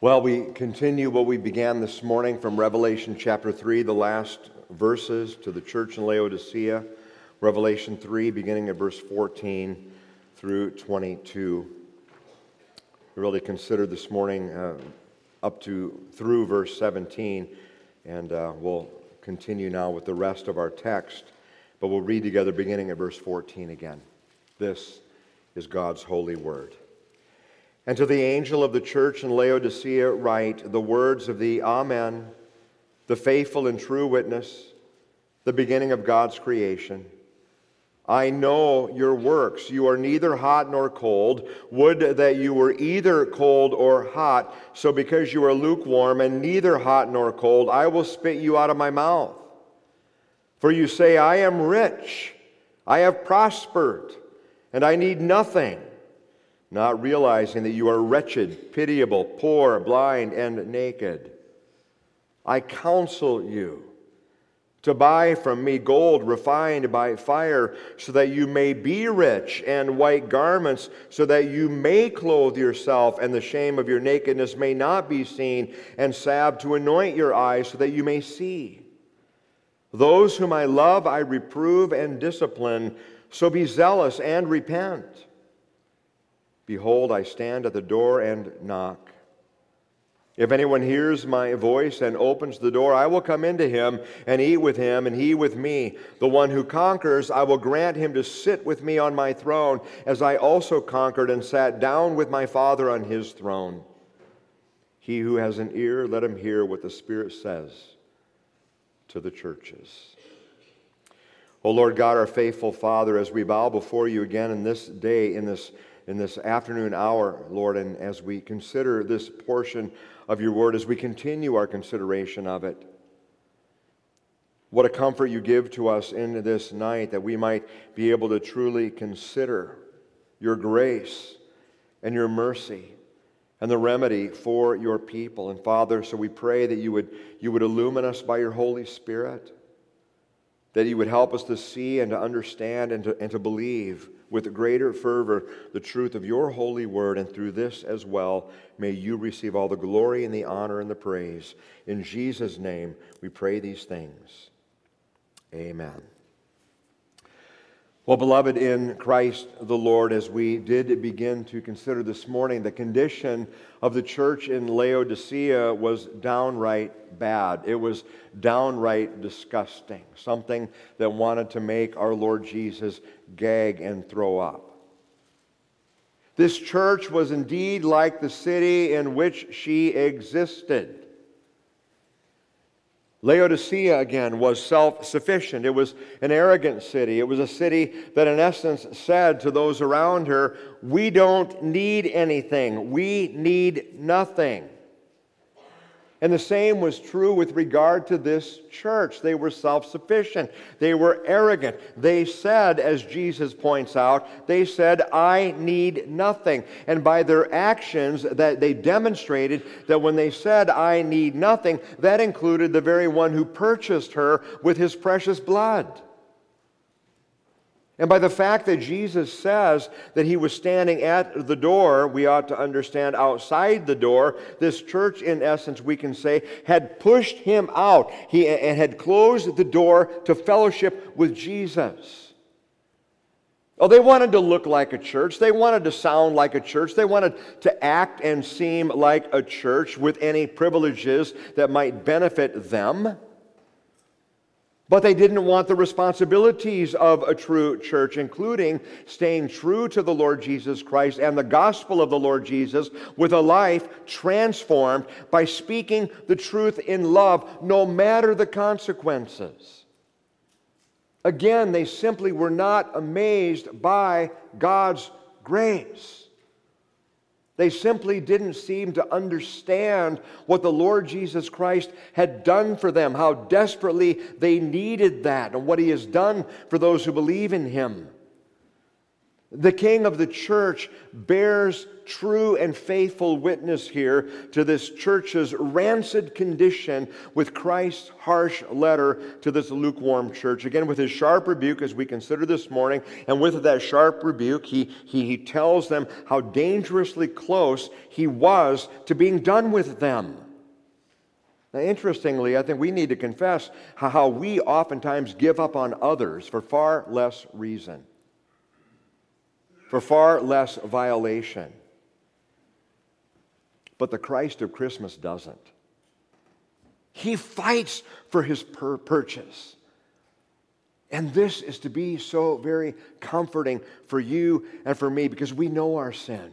Well, we continue what we began this morning from Revelation chapter 3, the last verses to the church in Laodicea. Revelation 3, beginning at verse 14 through 22. We really considered this morning through verse 17, and we'll continue now with the rest of our text. But we'll read together beginning at verse 14 again. This is God's holy word. And to the angel of the church in Laodicea write the words of the Amen, the faithful and true witness, the beginning of God's creation. I know your works. You are neither hot nor cold. Would that you were either cold or hot. So because you are lukewarm and neither hot nor cold, I will spit you out of my mouth. For you say, I am rich, I have prospered, and I need nothing, not realizing that you are wretched, pitiable, poor, blind, and naked. I counsel you to buy from me gold refined by fire, so that you may be rich, and white garments, so that you may clothe yourself, and the shame of your nakedness may not be seen, and salve to anoint your eyes, so that you may see. Those whom I love I reprove and discipline, so be zealous and repent. Behold, I stand at the door and knock. If anyone hears my voice and opens the door, I will come into him and eat with him and he with me. The one who conquers, I will grant him to sit with me on my throne, as I also conquered and sat down with my Father on his throne. He who has an ear, let him hear what the Spirit says to the churches. O Lord God, our faithful Father, as we bow before you again in this day, in this afternoon hour, Lord, and as we consider this portion of your word, as we continue our consideration of it, what a comfort you give to us in this night, that we might be able to truly consider your grace and your mercy and the remedy for your people. And Father, so we pray that you would illumine us by your Holy Spirit, that you would help us to see and to understand and to believe with greater fervor the truth of your holy word, and through this as well, may you receive all the glory and the honor and the praise. In Jesus' name we pray these things. Amen. Well, beloved in Christ the Lord, as we did begin to consider this morning, the condition of the church in Laodicea was downright bad. It was downright disgusting, something that wanted to make our Lord Jesus gag and throw up. This church was indeed like the city in which she existed. Laodicea, again, was self-sufficient. It was an arrogant city. It was a city that, in essence, said to those around her, we don't need anything. We need nothing. And the same was true with regard to this church. They were self-sufficient. They were arrogant. They said, as Jesus points out, they said, I need nothing. And by their actions, that they demonstrated that when they said, I need nothing, that included the very one who purchased her with his precious blood. And by the fact that Jesus says that he was standing at the door, we ought to understand outside the door, this church, in essence, we can say, had pushed him out. He had closed the door to fellowship with Jesus. Oh, they wanted to look like a church. They wanted to sound like a church. They wanted to act and seem like a church with any privileges that might benefit them. But they didn't want the responsibilities of a true church, including staying true to the Lord Jesus Christ and the gospel of the Lord Jesus with a life transformed by speaking the truth in love, no matter the consequences. Again, they simply were not amazed by God's grace. They simply didn't seem to understand what the Lord Jesus Christ had done for them, how desperately they needed that, and what he has done for those who believe in him. The King of the church bears true and faithful witness here to this church's rancid condition with Christ's harsh letter to this lukewarm church. Again, with his sharp rebuke, as we consider this morning, and with that sharp rebuke, he tells them how dangerously close he was to being done with them. Now, interestingly, I think we need to confess how we oftentimes give up on others for far less reason, for far less violation. But the Christ of Christmas doesn't. He fights for his purchase. And this is to be so very comforting for you and for me, because we know our sin.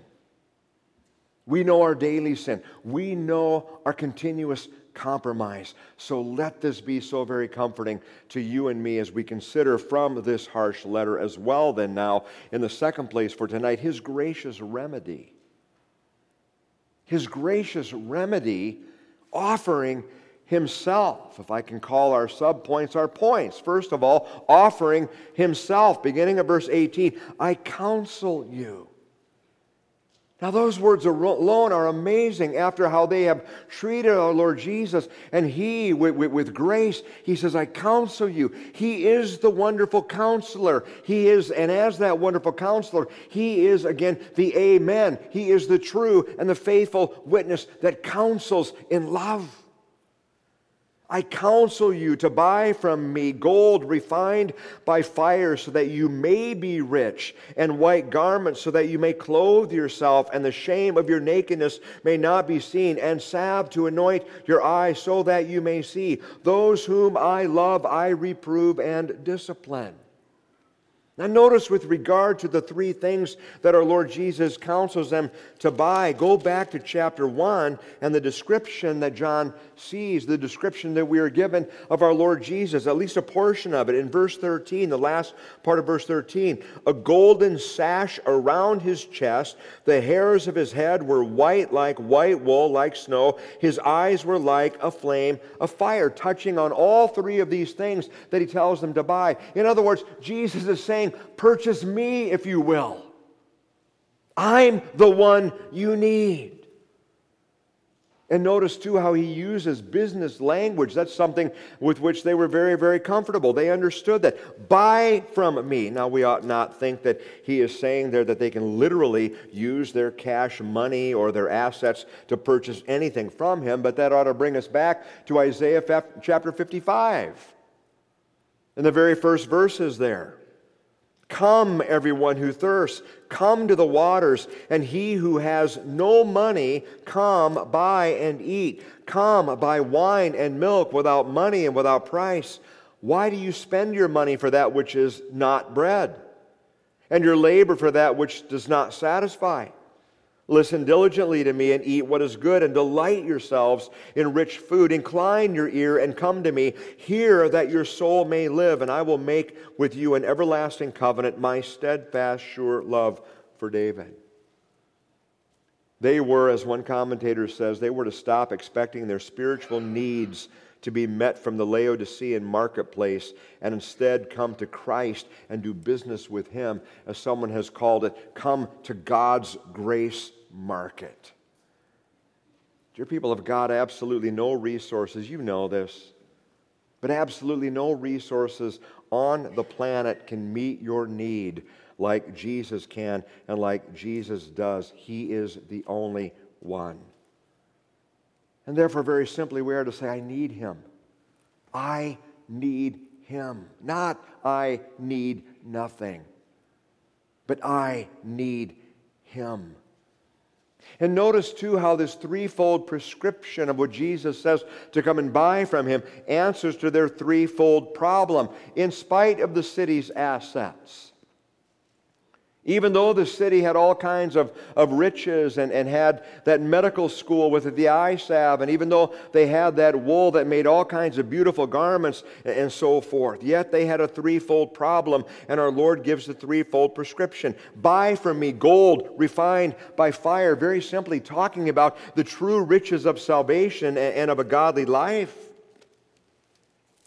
We know our daily sin. We know our continuous compromise. So let this be so very comforting to you and me as we consider from this harsh letter as well. Then now, in the second place for tonight, his gracious remedy. His gracious remedy offering himself. If I can call our subpoints our points. First of all, offering himself. Beginning at verse 18, I counsel you. Now those words alone are amazing after how they have treated our Lord Jesus. And he, with grace, he says, I counsel you. He is the wonderful counselor. He is, and as that wonderful counselor, he is, again, the Amen. He is the true and the faithful witness that counsels in love. I counsel you to buy from me gold refined by fire so that you may be rich, and white garments so that you may clothe yourself, and the shame of your nakedness may not be seen, and salve to anoint your eyes so that you may see. Those whom I love I reprove and discipline. Now notice with regard to the three things that our Lord Jesus counsels them to buy, go back to chapter 1 and the description that John sees, the description that we are given of our Lord Jesus, at least a portion of it. In verse 13, the last part of verse 13, a golden sash around his chest, the hairs of his head were white like white wool, like snow, his eyes were like a flame of fire, touching on all three of these things that he tells them to buy. In other words, Jesus is saying, purchase me if you will. I'm the one you need. And notice too how he uses business language. That's something with which they were very, very comfortable. They understood that. Buy from me. Now we ought not think that he is saying there that they can literally use their cash money or their assets to purchase anything from him, but that ought to bring us back to Isaiah chapter 55. In the very first verses there. Come, everyone who thirsts, come to the waters, and he who has no money, come, buy and eat. Come, buy wine and milk without money and without price. Why do you spend your money for that which is not bread, and your labor for that which does not satisfy? Listen diligently to me and eat what is good, and delight yourselves in rich food. Incline your ear and come to me. Hear that your soul may live, and I will make with you an everlasting covenant, my steadfast, sure love for David. They were, as one commentator says, they were to stop expecting their spiritual needs to be met from the Laodicean marketplace and instead come to Christ and do business with him, as someone has called it, come to God's grace market. Dear people of God, absolutely no resources, you know this, but absolutely no resources on the planet can meet your need like Jesus can and like Jesus does. He is the only one. And therefore, very simply, we are to say, I need him. I need him. Not I need nothing, but I need him. And notice too how this threefold prescription of what Jesus says to come and buy from him answers to their threefold problem in spite of the city's assets. Even though the city had all kinds of riches and had that medical school with the eye salve, and even though they had that wool that made all kinds of beautiful garments and so forth, yet they had a threefold problem, and our Lord gives the threefold prescription. Buy from me gold refined by fire, very simply talking about the true riches of salvation and of a godly life.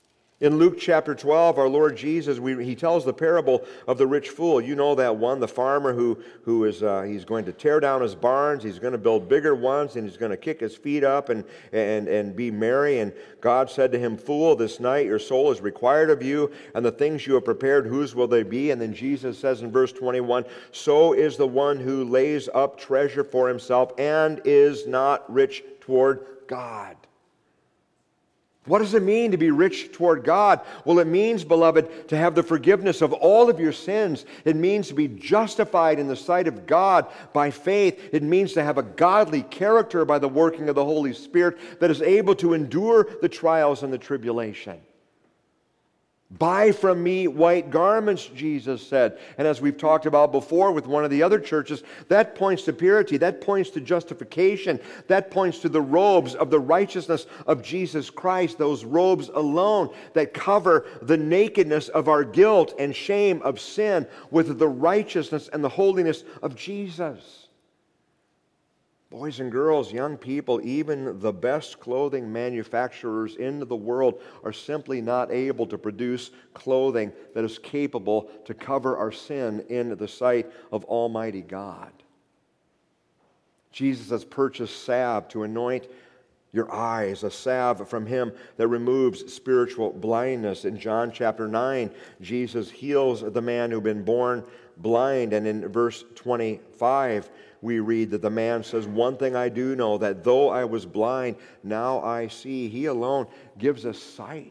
In Luke chapter 12, our Lord Jesus, he tells the parable of the rich fool. You know that one, the farmer who is he's going to tear down his barns, he's going to build bigger ones, and he's going to kick his feet up and be merry. And God said to him, "Fool, this night your soul is required of you, and the things you have prepared, whose will they be?" And then Jesus says in verse 21, "So is the one who lays up treasure for himself and is not rich toward God." What does it mean to be rich toward God? Well, it means, beloved, to have the forgiveness of all of your sins. It means to be justified in the sight of God by faith. It means to have a godly character by the working of the Holy Spirit that is able to endure the trials and the tribulation. "Buy from me white garments," Jesus said. And as we've talked about before with one of the other churches, that points to purity, that points to justification, that points to the robes of the righteousness of Jesus Christ, those robes alone that cover the nakedness of our guilt and shame of sin with the righteousness and the holiness of Jesus. Boys and girls, young people, even the best clothing manufacturers in the world are simply not able to produce clothing that is capable to cover our sin in the sight of Almighty God. Jesus has purchased salve to anoint your eyes, a salve from Him that removes spiritual blindness. In John chapter 9, Jesus heals the man who'd been born blind, and in verse 25, we read that the man says, "One thing I do know, that though I was blind, now I see." He alone gives us sight.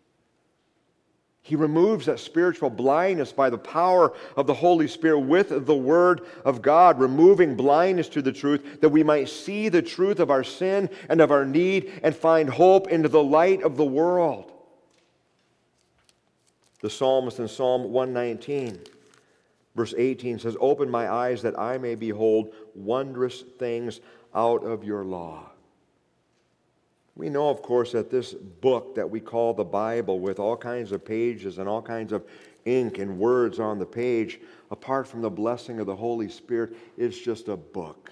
He removes that spiritual blindness by the power of the Holy Spirit with the Word of God, removing blindness to the truth, that we might see the truth of our sin and of our need and find hope into the light of the world. The psalmist in Psalm 119, verse 18 says, "Open my eyes that I may behold wondrous things out of your law." We know, of course, that this book that we call the Bible, with all kinds of pages and all kinds of ink and words on the page, apart from the blessing of the Holy Spirit, is just a book.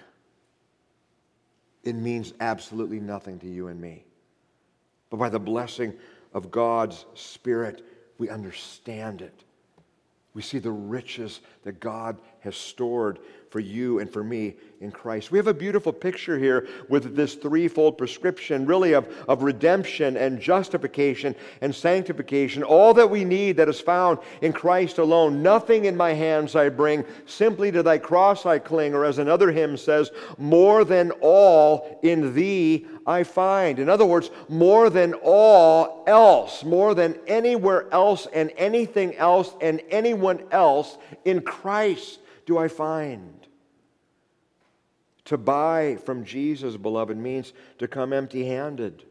It means absolutely nothing to you and me. But by the blessing of God's Spirit, we understand it. We see the riches that God has stored for you and for me in Christ. We have a beautiful picture here with this threefold prescription, really, of redemption and justification and sanctification. All that we need that is found in Christ alone. "Nothing in my hands I bring, simply to thy cross I cling," or as another hymn says, "More than all in thee I find." In other words, more than all else, more than anywhere else and anything else and anyone else, in Christ do I find. To buy from Jesus, beloved, means to come empty-handed.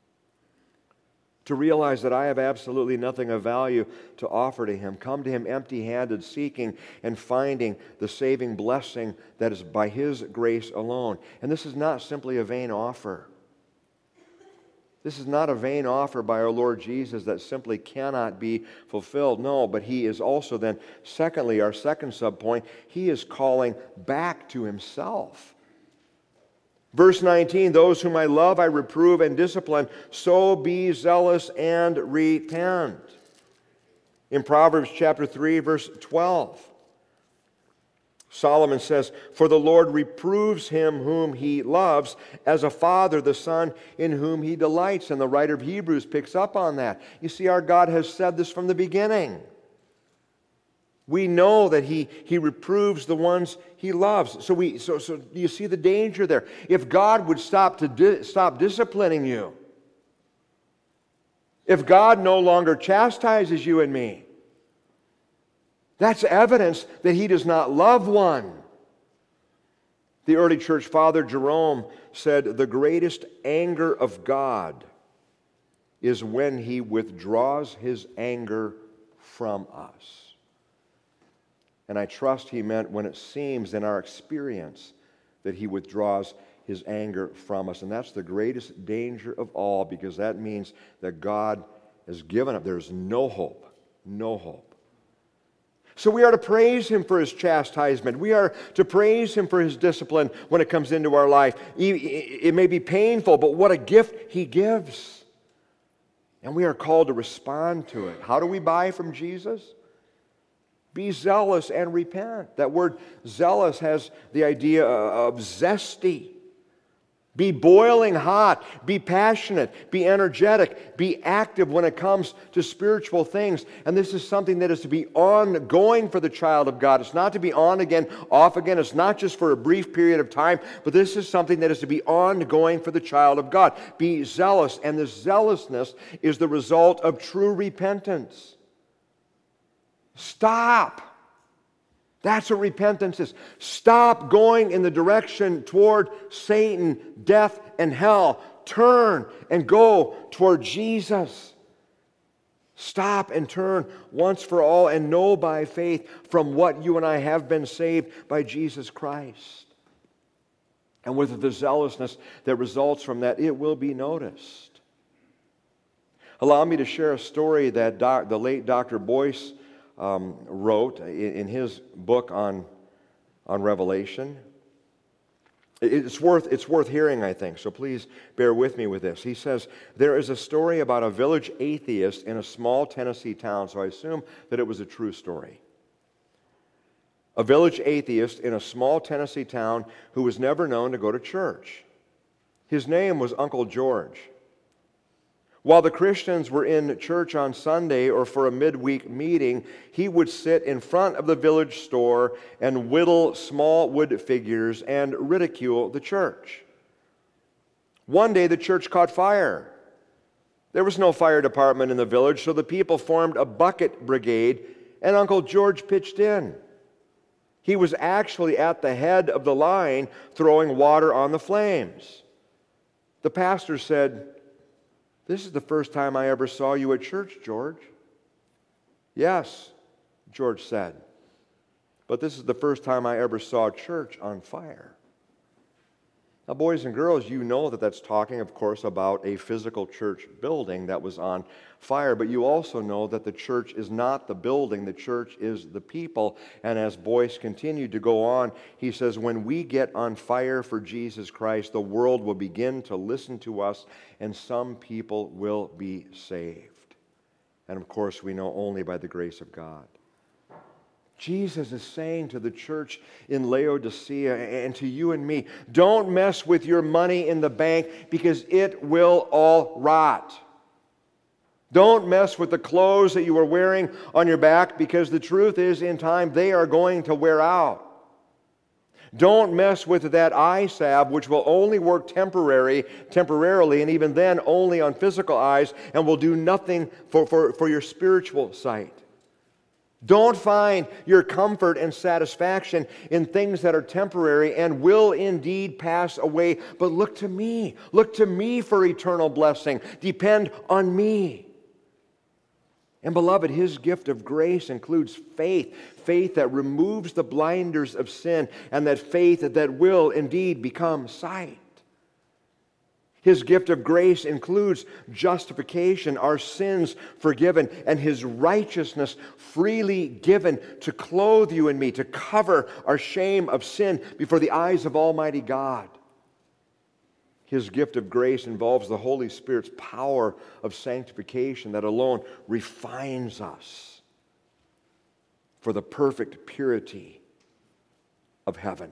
To realize that I have absolutely nothing of value to offer to Him. Come to Him empty-handed, seeking and finding the saving blessing that is by His grace alone. And this is not simply a vain offer. This is not a vain offer by our Lord Jesus that simply cannot be fulfilled. No, but He is also then, secondly, our second subpoint, He is calling back to Himself. Verse 19, "Those whom I love I reprove and discipline, so be zealous and repent." In Proverbs chapter 3, verse 12, Solomon says, "For the Lord reproves him whom He loves, as a father the son in whom He delights." And the writer of Hebrews picks up on that. You see, our God has said this from the beginning. We know that He reproves the ones He loves. So do you see the danger there? If God would stop disciplining you, if God no longer chastises you and me, that's evidence that He does not love one. The early church father Jerome said, "The greatest anger of God is when He withdraws His anger from us." And I trust he meant when it seems in our experience that He withdraws His anger from us. And that's the greatest danger of all, because that means that God has given up. There's no hope. No hope. So we are to praise Him for His chastisement. We are to praise Him for His discipline when it comes into our life. It may be painful, but what a gift He gives. And we are called to respond to it. How do we buy from Jesus? Be zealous and repent. That word zealous has the idea of zesty. Be boiling hot. Be passionate. Be energetic. Be active when it comes to spiritual things. And this is something that is to be ongoing for the child of God. It's not to be on again, off again. It's not just for a brief period of time, but this is something that is to be ongoing for the child of God. Be zealous. And this zealousness is the result of true repentance. Stop. That's what repentance is. Stop going in the direction toward Satan, death, and hell. Turn and go toward Jesus. Stop and turn once for all and know by faith from what you and I have been saved by Jesus Christ. And with the zealousness that results from that, it will be noticed. Allow me to share a story that the late Dr. Boyce wrote in his book on Revelation. It's worth hearing, I think, so please bear with me with this. He says, there is a story about a village atheist in a small Tennessee town, so I assume that it was a true story. A village atheist in a small Tennessee town who was never known to go to church. His name was Uncle George. While the Christians were in church on Sunday or for a midweek meeting, he would sit in front of the village store and whittle small wood figures and ridicule the church. One day the church caught fire. There was no fire department in the village, so the people formed a bucket brigade, and Uncle George pitched in. He was actually at the head of the line throwing water on the flames. The pastor said, "This is the first time I ever saw you at church, George." "Yes," George said, "but this is the first time I ever saw church on fire." Now, boys and girls, you know that that's talking, of course, about a physical church building that was on fire, but you also know that the church is not the building, the church is the people. And as Boyce continued to go on, he says, when we get on fire for Jesus Christ, the world will begin to listen to us, and some people will be saved. And of course, we know only by the grace of God. Jesus is saying to the church in Laodicea and to you and me, don't mess with your money in the bank because it will all rot. Don't mess with the clothes that you are wearing on your back because the truth is in time they are going to wear out. Don't mess with that eye salve which will only work temporarily and even then only on physical eyes and will do nothing for your spiritual sight. Don't find your comfort and satisfaction in things that are temporary and will indeed pass away, but look to me. Look to me for eternal blessing. Depend on me. And beloved, His gift of grace includes faith, faith that removes the blinders of sin, and that faith that will indeed become sight. His gift of grace includes justification, our sins forgiven, and His righteousness freely given to clothe you and me, to cover our shame of sin before the eyes of Almighty God. His gift of grace involves the Holy Spirit's power of sanctification that alone refines us for the perfect purity of heaven.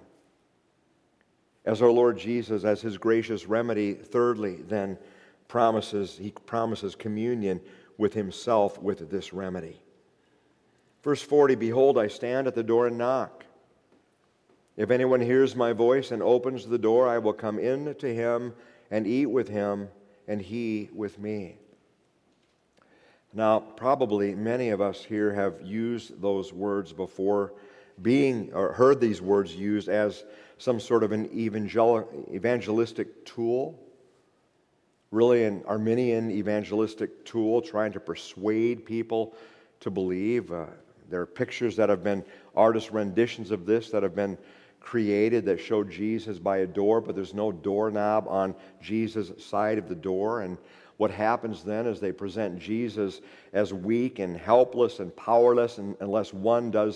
As our Lord Jesus, as His gracious remedy, thirdly, then, He promises communion with Himself with this remedy. Verse 40, "Behold, I stand at the door and knock. If anyone hears my voice and opens the door, I will come in to him and eat with him, and he with me." Now, probably many of us here have used those words before, or heard these words used as some sort of an evangelistic tool, really an Arminian evangelistic tool trying to persuade people to believe. There are pictures that have been, artist renditions of this that have been created that show Jesus by a door, but there's no doorknob on Jesus' side of the door. And what happens then is they present Jesus as weak and helpless and powerless unless one does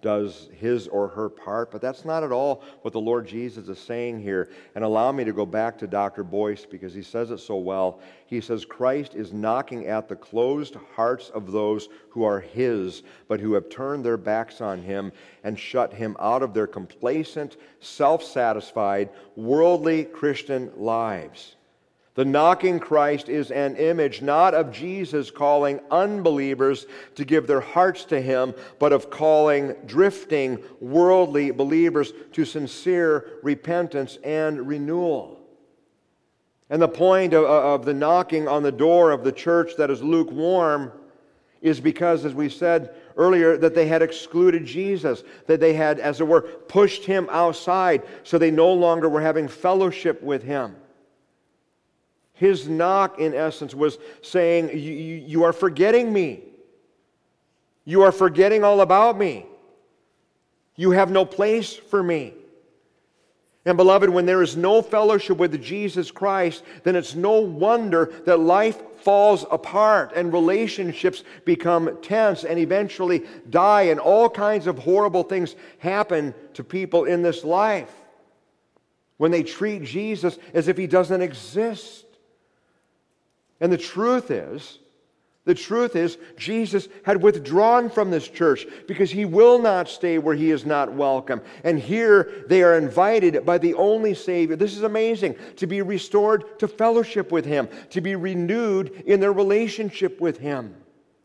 does his or her part. But that's not at all what the Lord Jesus is saying here. And allow me to go back to Dr. Boyce because he says it so well. He says, Christ is knocking at the closed hearts of those who are his, but who have turned their backs on him and shut him out of their complacent, self-satisfied, worldly Christian lives. The knocking Christ is an image not of Jesus calling unbelievers to give their hearts to him, but of calling drifting, worldly believers to sincere repentance and renewal. And the point of the knocking on the door of the church that is lukewarm is because, as we said earlier, that they had excluded Jesus, that they had, as it were, pushed him outside, so they no longer were having fellowship with him. His knock, in essence, was saying, you are forgetting me. You are forgetting all about me. You have no place for me. And beloved, when there is no fellowship with Jesus Christ, then it's no wonder that life falls apart and relationships become tense and eventually die, and all kinds of horrible things happen to people in this life when they treat Jesus as if he doesn't exist. And the truth is, Jesus had withdrawn from this church because he will not stay where he is not welcome. And here they are invited by the only Savior. This is amazing, to be restored to fellowship with him, to be renewed in their relationship with him.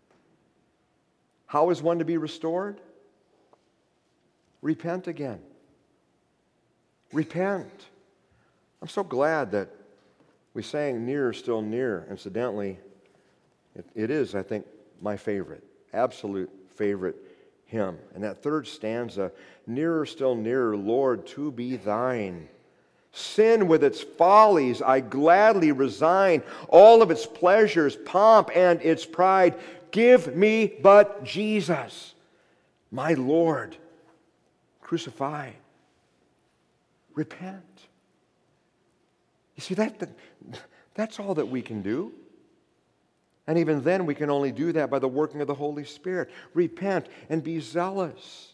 How is one to be restored? Repent again. Repent. I'm so glad that we sang Nearer, Still Near. Incidentally, it is, I think, my favorite, absolute favorite hymn. And that third stanza, Nearer, still nearer, Lord, to be thine. Sin with its follies I gladly resign, all of its pleasures, pomp, and its pride. Give me but Jesus, my Lord, crucified. Repent. You see, that's all that we can do. And even then, we can only do that by the working of the Holy Spirit. Repent and be zealous.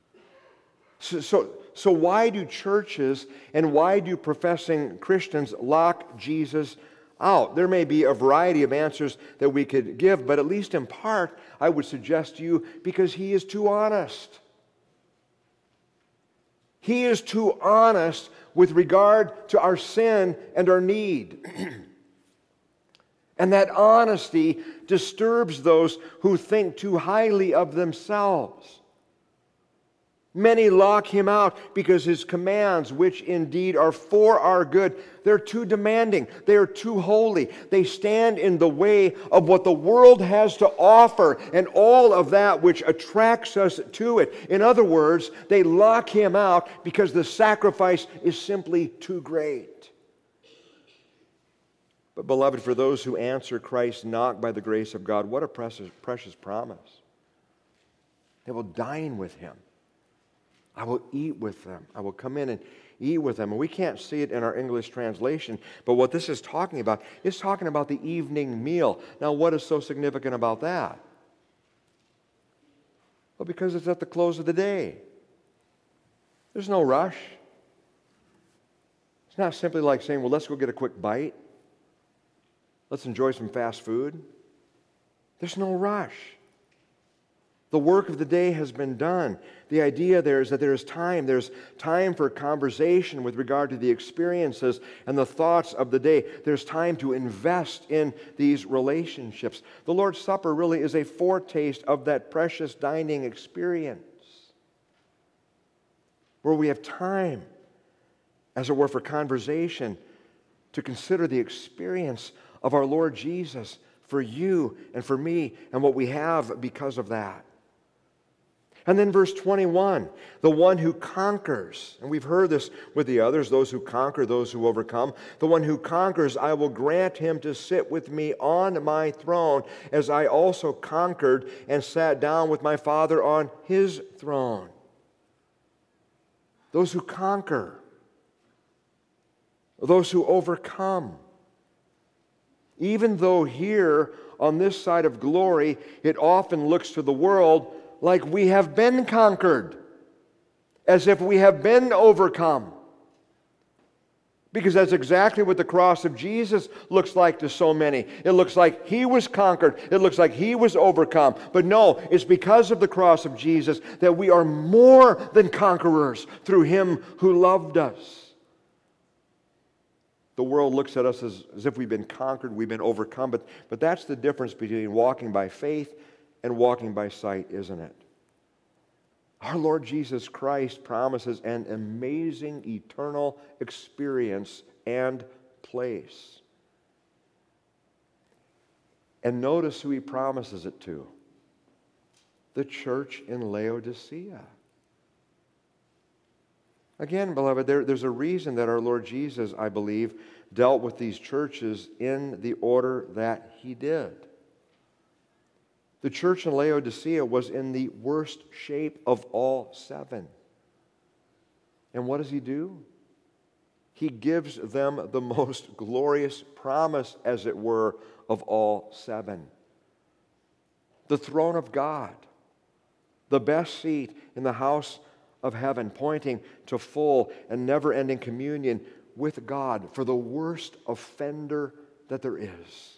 So why do churches and why do professing Christians lock Jesus out? There may be a variety of answers that we could give, but at least in part, I would suggest to you, because he is too honest. He is too honest with regard to our sin and our need. And that honesty disturbs those who think too highly of themselves. Many lock him out because his commands, which indeed are for our good, they're too demanding. They are too holy. They stand in the way of what the world has to offer and all of that which attracts us to it. In other words, they lock him out because the sacrifice is simply too great. But beloved, for those who answer Christ's knock by the grace of God, what a precious promise. They will dine with him. I will eat with them. I will come in and eat with them. And we can't see it in our English translation, but what this is talking about is talking about the evening meal. Now, what is so significant about that? Well, because it's at the close of the day. There's no rush. It's not simply like saying, well, let's go get a quick bite. Let's enjoy some fast food. There's no rush. The work of the day has been done. The idea there is that there's time. There's time for conversation with regard to the experiences and the thoughts of the day. There's time to invest in these relationships. The Lord's Supper really is a foretaste of that precious dining experience, where we have time, as it were, for conversation, to consider the experience of our Lord Jesus for you and for me and what we have because of that. And then verse 21, the one who conquers, and we've heard this with the others, those who conquer, those who overcome. The one who conquers, I will grant him to sit with me on my throne, as I also conquered and sat down with my Father on his throne. Those who conquer, those who overcome. Even though here on this side of glory, it often looks to the world like we have been conquered, as if we have been overcome. Because that's exactly what the cross of Jesus looks like to so many. It looks like He was conquered. It looks like He was overcome. But no, it's because of the cross of Jesus that we are more than conquerors through Him who loved us. The world looks at us as if we've been conquered, we've been overcome. But that's the difference between walking by faith and walking by sight, isn't it? Our Lord Jesus Christ promises an amazing eternal experience and place. And notice who He promises it to. The church in Laodicea. Again, beloved, there's a reason that our Lord Jesus, I believe, dealt with these churches in the order that He did. The church in Laodicea was in the worst shape of all seven. And what does He do? He gives them the most glorious promise, as it were, of all seven. The throne of God, the best seat in the house of heaven, pointing to full and never-ending communion with God for the worst offender that there is.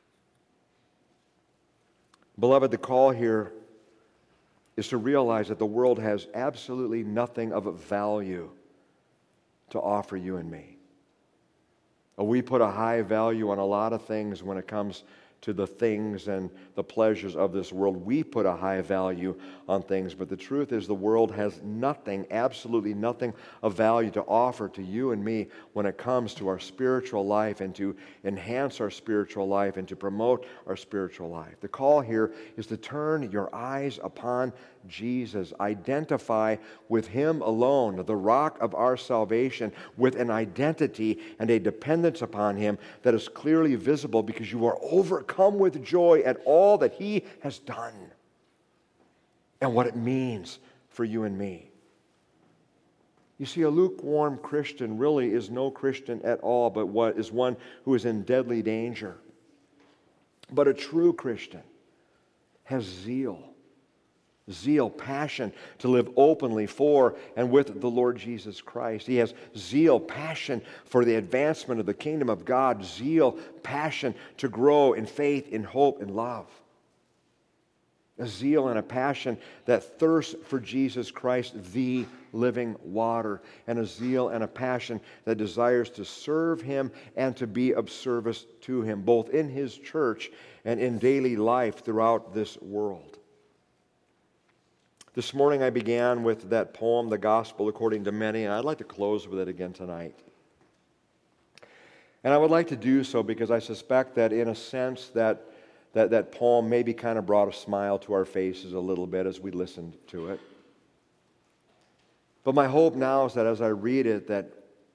Beloved, the call here is to realize that the world has absolutely nothing of value to offer you and me. We put a high value on a lot of things when it comes to the things and the pleasures of this world. We put a high value on things, but the truth is the world has nothing, absolutely nothing of value to offer to you and me when it comes to our spiritual life and to enhance our spiritual life and to promote our spiritual life. The call here is to turn your eyes upon Jesus. Identify with Him alone, the rock of our salvation, with an identity and a dependence upon Him that is clearly visible because you are overcome with joy at all that He has done and what it means for you and me. You see, a lukewarm Christian really is no Christian at all, but what is one who is in deadly danger. But a true Christian has zeal, passion to live openly for and with the Lord Jesus Christ. He has zeal, passion for the advancement of the kingdom of God, zeal, passion to grow in faith, in hope, in love. A zeal and a passion that thirsts for Jesus Christ, the living water, and a zeal and a passion that desires to serve Him and to be of service to Him, both in His church and in daily life throughout this world. This morning I began with that poem, The Gospel According to Many, and I'd like to close with it again tonight. And I would like to do so because I suspect that in a sense that poem maybe kind of brought a smile to our faces a little bit as we listened to it. But my hope now is that as I read it, that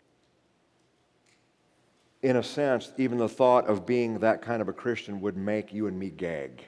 in a sense, even the thought of being that kind of a Christian would make you and me gag.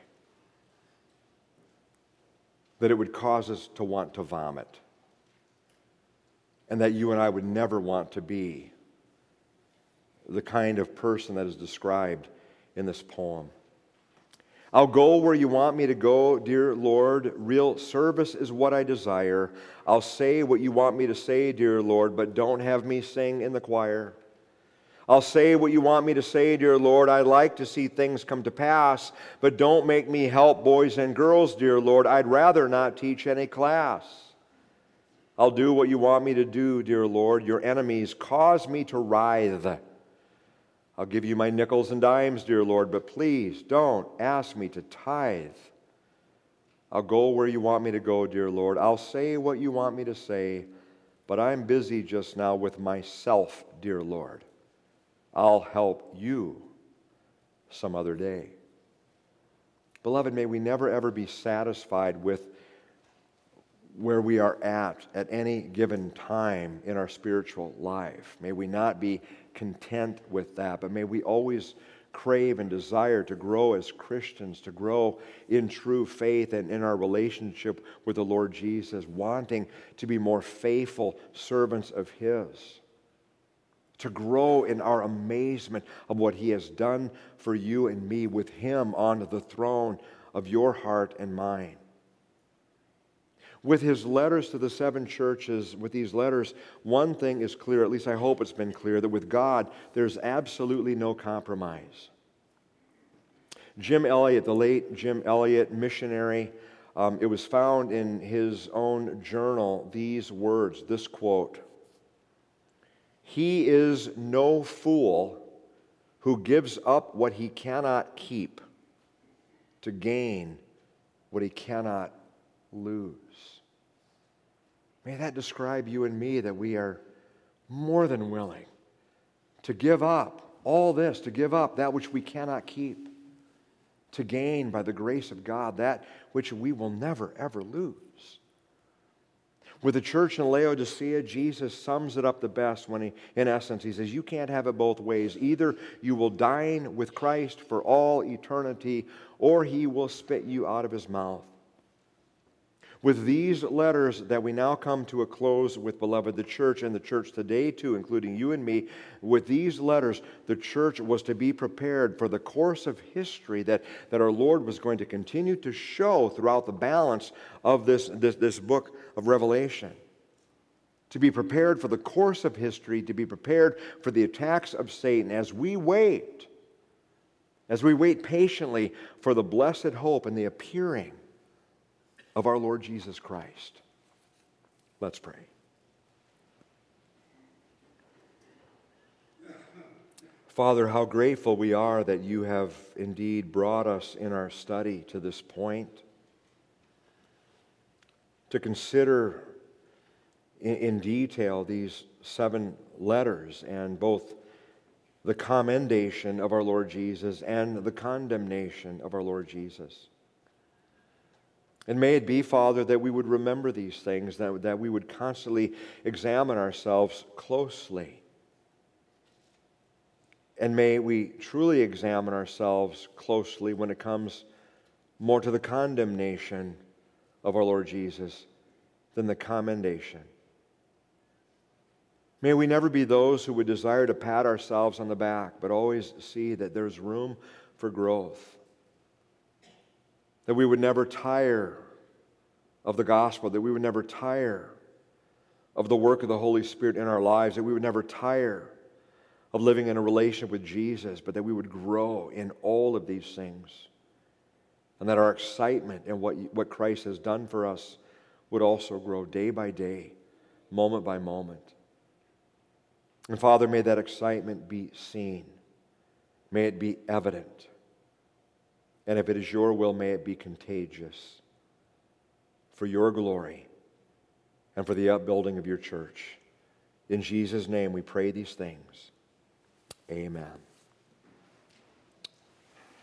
That it would cause us to want to vomit. And that you and I would never want to be the kind of person that is described in this poem. I'll go where you want me to go, dear Lord. Real service is what I desire. I'll say what you want me to say, dear Lord, but don't have me sing in the choir. I'll say what you want me to say, dear Lord. I'd like to see things come to pass, but don't make me help boys and girls, dear Lord. I'd rather not teach any class. I'll do what you want me to do, dear Lord. Your enemies cause me to writhe. I'll give you my nickels and dimes, dear Lord, but please don't ask me to tithe. I'll go where you want me to go, dear Lord. I'll say what you want me to say, but I'm busy just now with myself, dear Lord. I'll help you some other day. Beloved, may we never ever be satisfied with where we are at any given time in our spiritual life. May we not be content with that, but may we always crave and desire to grow as Christians, to grow in true faith and in our relationship with the Lord Jesus, wanting to be more faithful servants of His, to grow in our amazement of what He has done for you and me with Him on the throne of your heart and mine. With his letters to the 7 churches, with these letters, one thing is clear, at least I hope it's been clear, that with God, there's absolutely no compromise. Jim Elliot, the late Jim Elliot, missionary, it was found in his own journal, these words, this quote: "He is no fool who gives up what he cannot keep to gain what he cannot lose." May that describe you and me, that we are more than willing to give up all this, to give up that which we cannot keep, to gain by the grace of God that which we will never, ever lose. With the church in Laodicea, Jesus sums it up the best when in essence, he says, you can't have it both ways. Either you will dine with Christ for all eternity, or he will spit you out of his mouth. With these letters that we now come to a close with, beloved, the church and the church today too, including you and me, with these letters, the church was to be prepared for the course of history that our Lord was going to continue to show throughout the balance of this book of Revelation. To be prepared for the course of history, to be prepared for the attacks of Satan as we wait patiently for the blessed hope and the appearing of our Lord Jesus Christ. Let's pray. Father, how grateful we are that you have indeed brought us in our study to this point, to consider in detail these 7 letters, and both the commendation of our Lord Jesus and the condemnation of our Lord Jesus. And may it be, Father, that we would remember these things, that we would constantly examine ourselves closely. And may we truly examine ourselves closely when it comes more to the condemnation of our Lord Jesus than the commendation. May we never be those who would desire to pat ourselves on the back, but always see that there's room for growth. That we would never tire of the gospel, that we would never tire of the work of the Holy Spirit in our lives, that we would never tire of living in a relationship with Jesus, but that we would grow in all of these things. And that our excitement in what Christ has done for us would also grow day by day, moment by moment. And Father, may that excitement be seen. May it be evident. And if it is your will, may it be contagious for your glory and for the upbuilding of your church. In Jesus' name we pray these things. Amen.